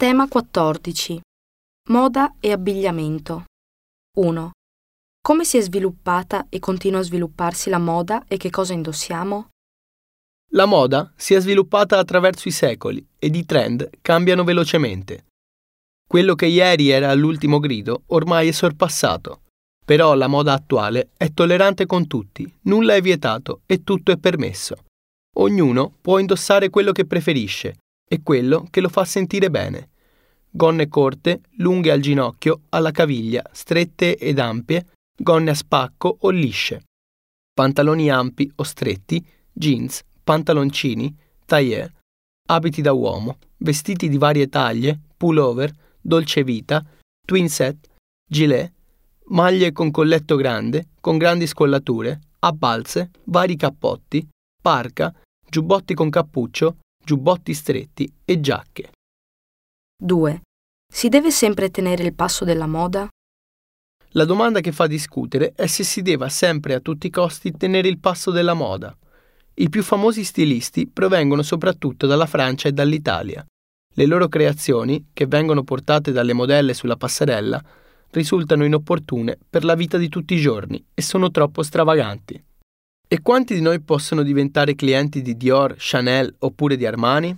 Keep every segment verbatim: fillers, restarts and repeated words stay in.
Tema quattordici. Moda e abbigliamento. uno. Come si è sviluppata e continua a svilupparsi la moda e che cosa indossiamo? La moda si è sviluppata attraverso i secoli ed i trend cambiano velocemente. Quello che ieri era all'ultimo grido ormai è sorpassato, però la moda attuale è tollerante con tutti, nulla è vietato e tutto è permesso. Ognuno può indossare quello che preferisce e quello che lo fa sentire bene. Gonne corte, lunghe al ginocchio, alla caviglia, strette ed ampie, gonne a spacco o lisce. Pantaloni ampi o stretti, jeans, pantaloncini, tailleur, abiti da uomo, vestiti di varie taglie, pullover, dolce vita, twin set, gilet, maglie con colletto grande, con grandi scollature, a balze, vari cappotti, parca, giubbotti con cappuccio, giubbotti stretti e giacche. due. Si deve sempre tenere il passo della moda? La domanda che fa discutere è se si deva sempre a tutti i costi tenere il passo della moda. I più famosi stilisti provengono soprattutto dalla Francia e dall'Italia. Le loro creazioni, che vengono portate dalle modelle sulla passerella, risultano inopportune per la vita di tutti i giorni e sono troppo stravaganti. E quanti di noi possono diventare clienti di Dior, Chanel oppure di Armani?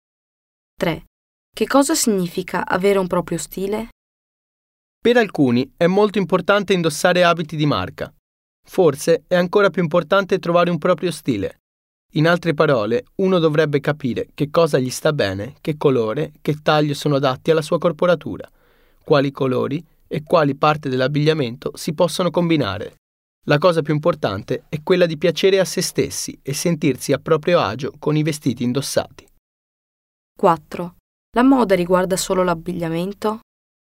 tre. Che cosa significa avere un proprio stile? Per alcuni è molto importante indossare abiti di marca. Forse è ancora più importante trovare un proprio stile. In altre parole, uno dovrebbe capire che cosa gli sta bene, che colore, che taglio sono adatti alla sua corporatura, quali colori e quali parti dell'abbigliamento si possono combinare. La cosa più importante è quella di piacere a se stessi e sentirsi a proprio agio con i vestiti indossati. quattro. La moda riguarda solo l'abbigliamento?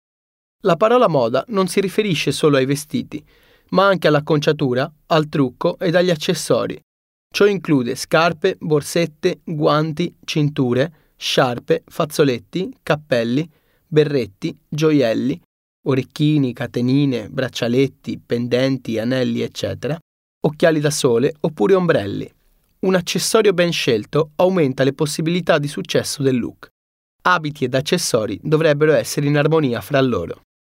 La parola moda non si riferisce solo ai vestiti, ma anche all'acconciatura, al trucco ed agli accessori. Ciò include scarpe, borsette, guanti, cinture, sciarpe, fazzoletti, cappelli, berretti, gioielli, orecchini, catenine, braccialetti, pendenti, anelli, eccetera, occhiali da sole oppure ombrelli. Un accessorio ben scelto aumenta le possibilità di successo del look. Abiti ed accessori dovrebbero essere in armonia fra loro.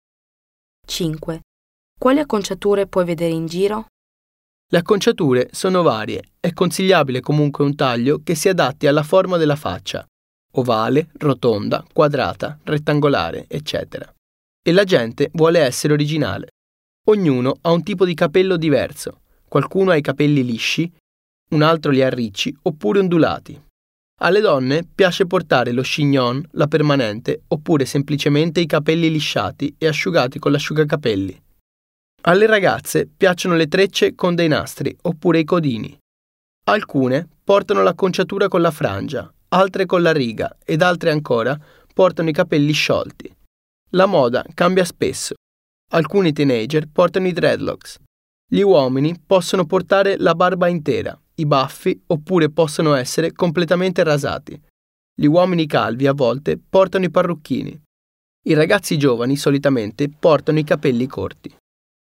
cinque. Quali acconciature puoi vedere in giro? Le acconciature sono varie, è consigliabile comunque un taglio che si adatti alla forma della faccia, ovale, rotonda, quadrata, rettangolare, eccetera. E la gente vuole essere originale. Ognuno ha un tipo di capello diverso, qualcuno ha i capelli lisci, un altro li ha ricci oppure ondulati. Alle donne piace portare lo chignon, la permanente, oppure semplicemente i capelli lisciati e asciugati con l'asciugacapelli. Alle ragazze piacciono le trecce con dei nastri, oppure i codini. Alcune portano l'acconciatura con la frangia, altre con la riga ed altre ancora portano i capelli sciolti. La moda cambia spesso. Alcuni teenager portano i dreadlocks. Gli uomini possono portare la barba intera, i baffi oppure possono essere completamente rasati. Gli uomini calvi a volte portano i parrucchini. I ragazzi giovani solitamente portano i capelli corti.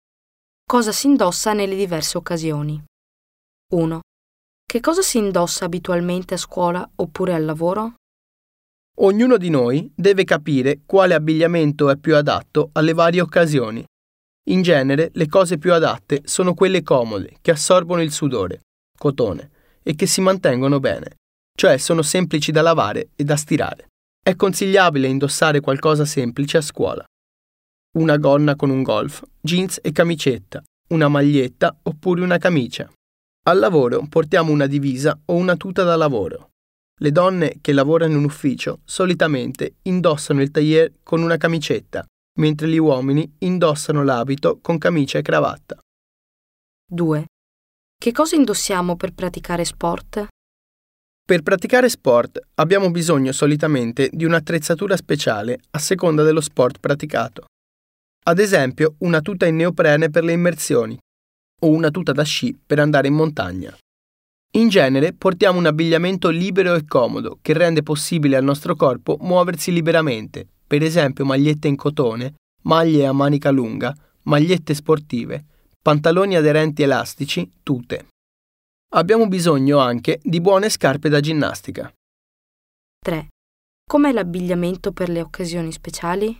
Cosa si indossa nelle diverse occasioni? uno. Che cosa si indossa abitualmente a scuola oppure al lavoro? Ognuno di noi deve capire quale abbigliamento è più adatto alle varie occasioni. In genere le cose più adatte sono quelle comode, che assorbono il sudore, cotone, e che si mantengono bene, cioè sono semplici da lavare e da stirare. È consigliabile indossare qualcosa semplice a scuola. Una gonna con un golf, jeans e camicetta, una maglietta oppure una camicia. Al lavoro portiamo una divisa o una tuta da lavoro. Le donne che lavorano in ufficio solitamente indossano il tailleur con una camicetta, mentre gli uomini indossano l'abito con camicia e cravatta. due. Che cosa indossiamo per praticare sport? Per praticare sport abbiamo bisogno solitamente di un'attrezzatura speciale a seconda dello sport praticato. Ad esempio, una tuta in neoprene per le immersioni o una tuta da sci per andare in montagna. In genere portiamo un abbigliamento libero e comodo che rende possibile al nostro corpo muoversi liberamente, per esempio magliette in cotone, maglie a manica lunga, magliette sportive, pantaloni aderenti elastici, tute. Abbiamo bisogno anche di buone scarpe da ginnastica. tre. Com'è l'abbigliamento per le occasioni speciali?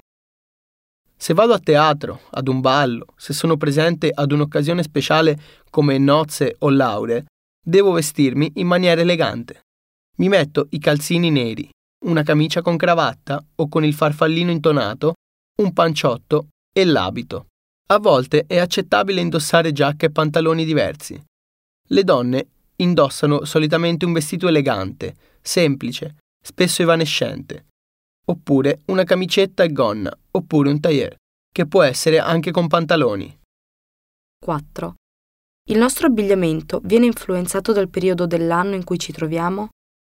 Se vado a teatro, ad un ballo, se sono presente ad un'occasione speciale come nozze o lauree, devo vestirmi in maniera elegante. Mi metto i calzini neri, una camicia con cravatta o con il farfallino intonato, un panciotto e l'abito. A volte è accettabile indossare giacche e pantaloni diversi. Le donne indossano solitamente un vestito elegante, semplice, spesso evanescente, oppure una camicetta e gonna, oppure un tailleur, che può essere anche con pantaloni. quattro. Il nostro abbigliamento viene influenzato dal periodo dell'anno in cui ci troviamo?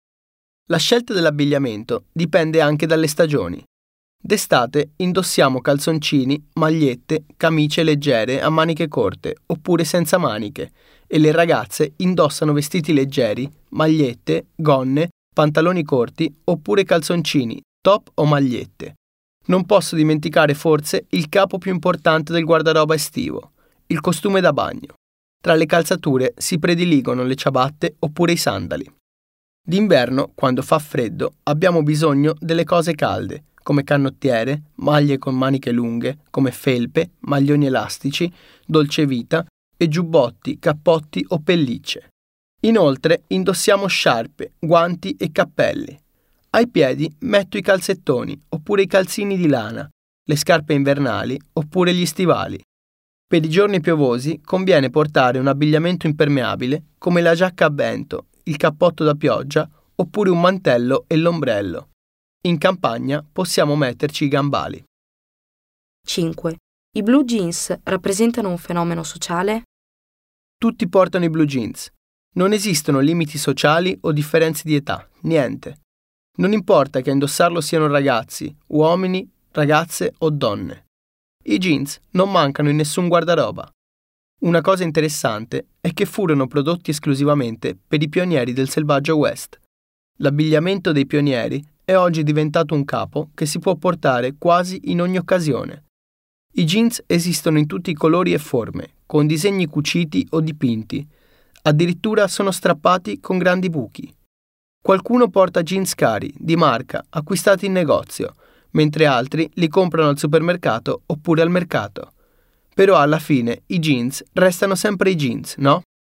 La scelta dell'abbigliamento dipende anche dalle stagioni. D'estate indossiamo calzoncini, magliette, camicie leggere a maniche corte, oppure senza maniche, e le ragazze indossano vestiti leggeri, magliette, gonne, pantaloni corti, oppure calzoncini, top o magliette. Non posso dimenticare forse il capo più importante del guardaroba estivo, il costume da bagno. Tra le calzature si prediligono le ciabatte oppure i sandali. D'inverno, quando fa freddo, abbiamo bisogno delle cose calde, come canottiere, maglie con maniche lunghe, come felpe, maglioni elastici, dolcevita e giubbotti, cappotti o pellicce. Inoltre indossiamo sciarpe, guanti e cappelli. Ai piedi metto i calzettoni oppure i calzini di lana, le scarpe invernali oppure gli stivali. Per i giorni piovosi conviene portare un abbigliamento impermeabile come la giacca a vento, il cappotto da pioggia oppure un mantello e l'ombrello. In campagna possiamo metterci i gambali. cinque. I blue jeans rappresentano un fenomeno sociale? Tutti portano i blue jeans. Non esistono limiti sociali o differenze di età, niente. Non importa che a indossarlo siano ragazzi, uomini, ragazze o donne. I jeans non mancano in nessun guardaroba. Una cosa interessante è che furono prodotti esclusivamente per i pionieri del selvaggio West. L'abbigliamento dei pionieri è oggi diventato un capo che si può portare quasi in ogni occasione. I jeans esistono in tutti i colori e forme, con disegni cuciti o dipinti. Addirittura sono strappati con grandi buchi. Qualcuno porta jeans cari, di marca, acquistati in negozio, mentre altri li comprano al supermercato oppure al mercato. Però alla fine i jeans restano sempre i jeans, no?